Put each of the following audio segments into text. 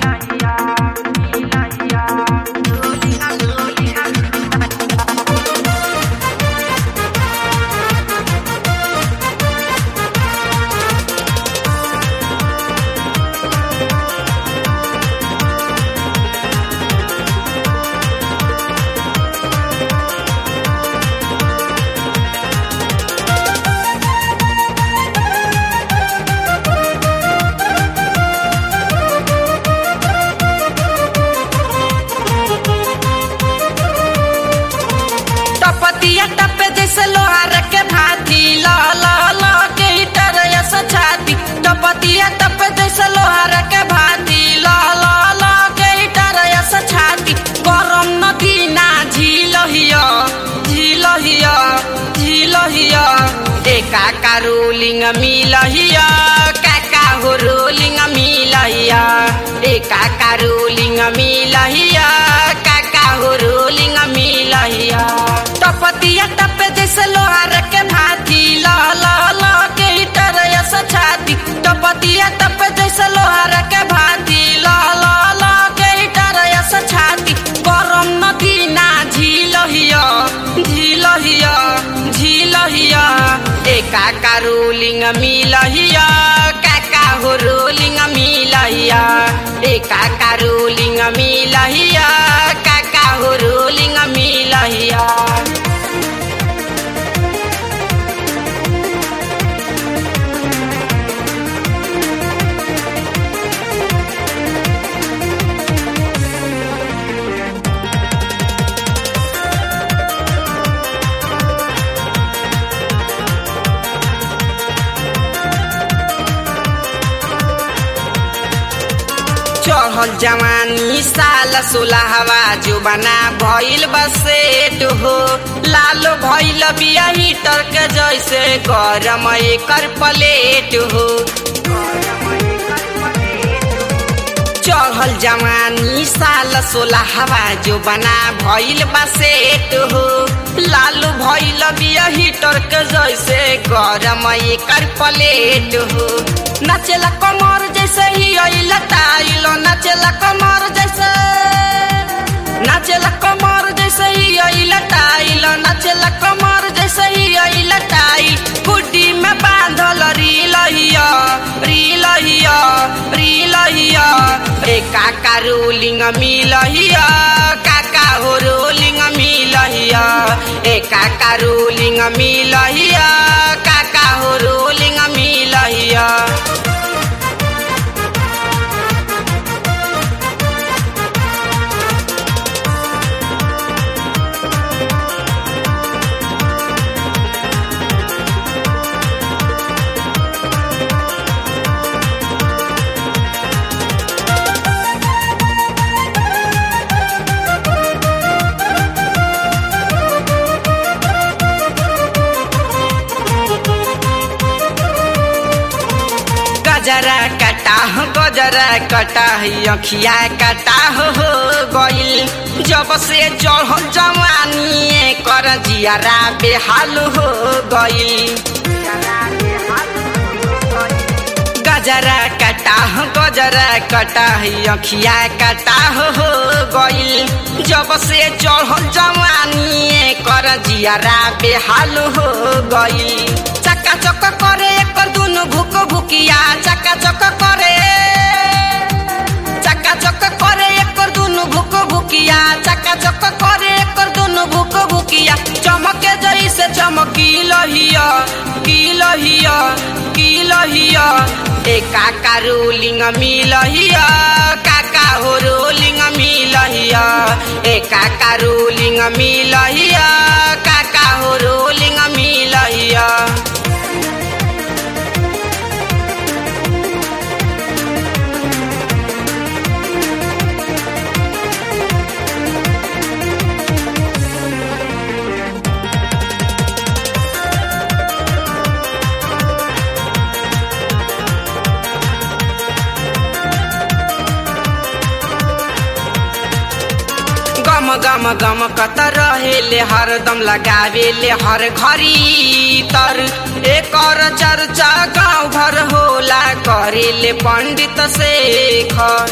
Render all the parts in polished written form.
टपतिया टप जैसे लोहार के भाती ला ला ला के तरह छाती। टपतिया टप जैसे लोहार के भाती ला ला ला के तरह छाती। गरम नदी ना झील हिया झील हिया झील हिया एका का रोलिंग मिल हिया काका हो रोलिंग मिल हिया एका का रोलिंग मिल हिया काका हो रोलिंग मिल हिया। टपतिया टप जैसे लोहार के भाती ला ला ला के तरह छाती। टपतिया टप जैसे लोहार के भाती ला ला ला के तरह छाती। गरम नदी ना झील हिया झील हिया झील हिया एका का रोलिंग मिल हिया काका हो रोलिंग मिल हिया एका का रोलिंग मिल हिया काका हो रोलिंग मिल हिया। चढ़ल जवानी साल 16 जो बना भइल बसेट हो लालो भइल बिया हीटर के जैसे गरम एकर प्लेट हो। चढ़ल जवानी साल 16 जो बना भइल बसेट हो लालू भइल बिया हीटर के जैसे गरम एकर प्लेट हो। नाचेला कमर जैसे ही लटाइल नाचेला कमर जैसे नाचेला कमर जैसे ही लटाइल नाचेला कमर जैसे ही लटाइल। गुड्डी में बांधल रील हिया रील हिया रील हिया एका का रोलिंग मिल हिया काका हो रोलिंग मिल हिया एका का रोलिंग मिल हिया काका हो रोलिंग मिल हिया। गजरा कटा अखिया कटा हो गइल जब से चढ़ल जवानी कर जियारा बेहाल हो गइल। गजरा कटा अखिया कटा हो गइल जब से चढ़ल जवानी कर जियारा बेहाल हो गइल। चक्का चक करे एकर दुनु भुक भुकिया चक्का चक करे एकर दुनु भुक भुकिया चक्का चक करे एकर दुनु भुक भुकिया। चमके जैसे चमकी लहिया की लहिया की लहिया एका का रोलिंग मिल हिया काका हो रोलिंग मिल हिया एका का रोलिंग मिल हिया काका हो रोलिंग मिल हिया। गम गम कत रहेले हरदम लगावेले हर घरी तर एकर चर्चा गाँव भर होला करेले कहेले पंडित शेखर।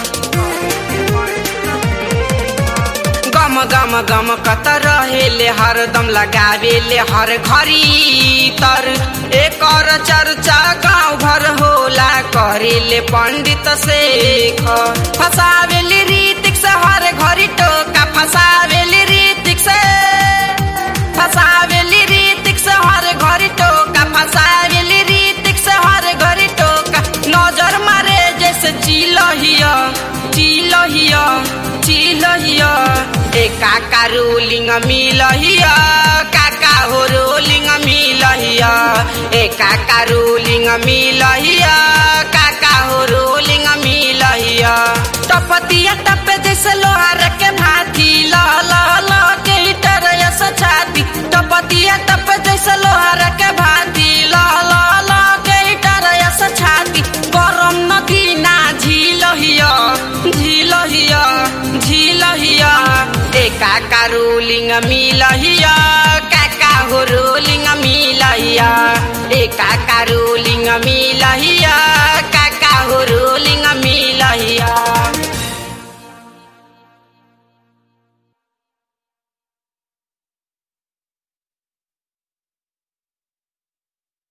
गम गम गम कत रहेले हरदम लगावेले हर घड़ी तर। एकर चर्चा गाँव भर होला करेले पंडित शेखर। फसावेली रीतिक से हर घड़ी टोका, फसावेली रीतिक से, फसावेली रीतिक से हर घड़ी टोका, फसावेली रीतिक से हर घड़ी टोका। नजर मारे जैसे चिलहिया चिलहिया चिलहिया। ए काका रोलिंग मिलहिया, काका हो रोलिंग मिलहिया। ए काका रोलिंग मिलहिया, काका हो रोलिंग मिलहिया। टपतिया टपे जैसे लोहार के भाती ला ला ला के तरस छाती। टपतिया टपे जैसे लोहार के भाती ला ला ला के तरस छाती। गरम नदी ना झीलहिया झीलहिया झीलहिया। ए काका रोलिंग मिलहिया, काका हो रोलिंग मिलहिया। ए काका